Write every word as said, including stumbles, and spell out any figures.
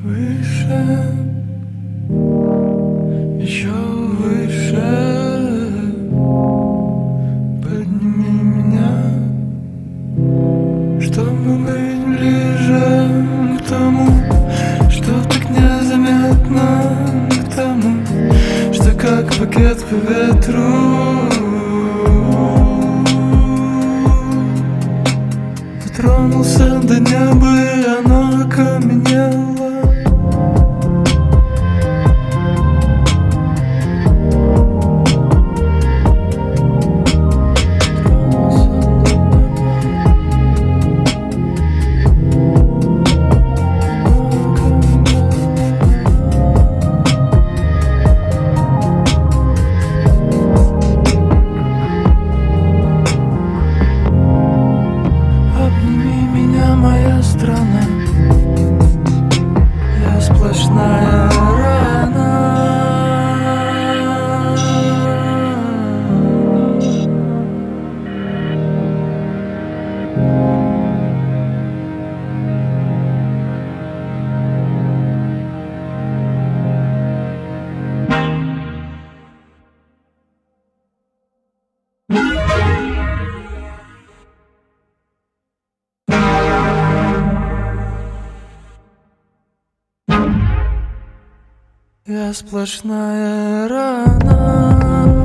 Выше, еще выше, подними меня, чтобы быть ближе к тому, что так незаметно, к тому, что как пакет по ветру. Дотронулся до неба, и оно окаменело. Моя страна, я сплошная рана. Я сплошная рана.